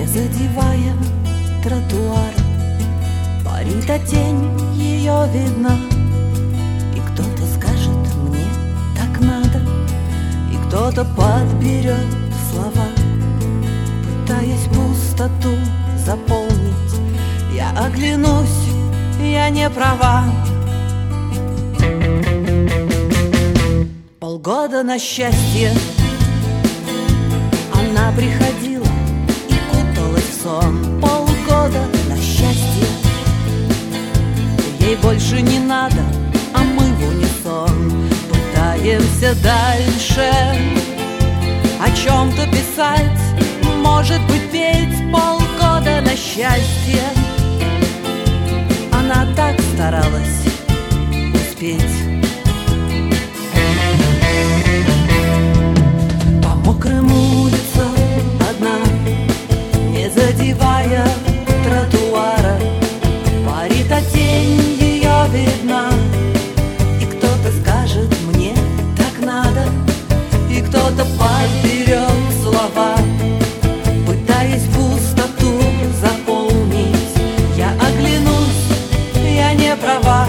задевая тротуар. Парит, а тень ее видна. И кто-то скажет: мне так надо. И кто-то подберет слова, пытаясь пустоту заполнить. Я оглянусь, я не права. Полгода на счастье она приходила и куталась в сон. Полгода на счастье ей больше не надо, а мы в унисон пытаемся дальше о чем-то писать, может быть, петь. Полгода на счастье она так старалась успеть. По мокрым улицам одна, не задевая тротуара, парит, а тень ее видна. И кто-то скажет: мне так надо. И кто-то подберет слова, пытаясь пустоту заполнить. Я оглянусь, я не права.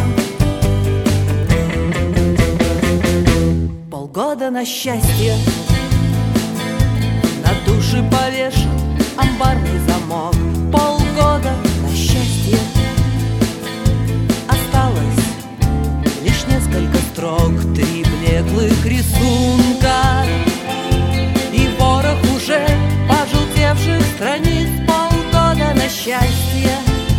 Полгода на счастье, на души повешен амбарный замок. Полгода на счастье, осталось лишь несколько строк, 3 блеклых рисунка и ворох уже пожелтевших страниц. Полгода на счастье.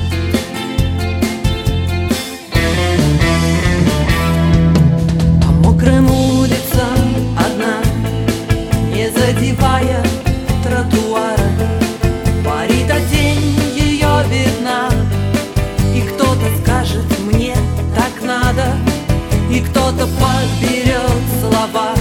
По мокрым улицам одна, не задевая тротуара, парит, а тень ее видна. И кто-то скажет: мне так надо. И кто-то подберет слова,